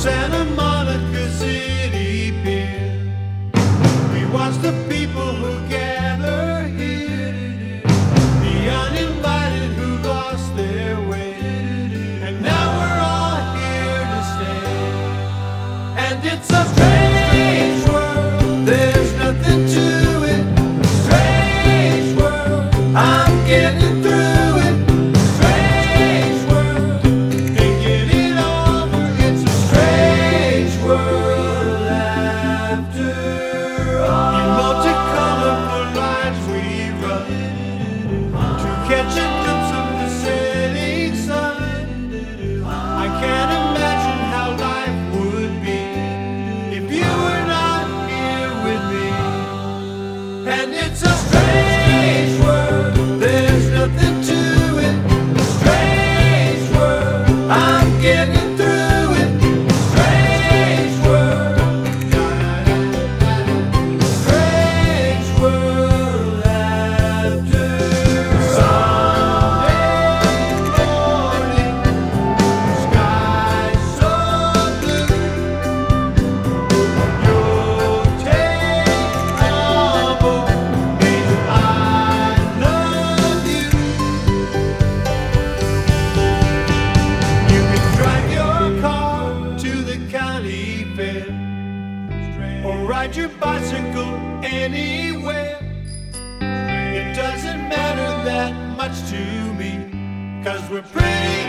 Santa Monica City Pier. We watch the people who gather here, the uninvited who lost their way, and now we're all here to stay. And it's a strange world, there's nothing to it. Strange world, I'm getting through it. Strange world, can't get it over. It's a strange world after all. In multicolorful lines we run to catch a glimpse of the setting sun. I can't imagine how life would be if you were not here with me. And it's a strange world, there's nothing to it. Strange world, I'm getting through it. Strange world, strange world after Sunday morning, sky so blue. You'll take trouble, means I love you. You can drive your car to the county fair, or ride your bicycle anywhere. It doesn't matter that much to me, 'cause we're pretty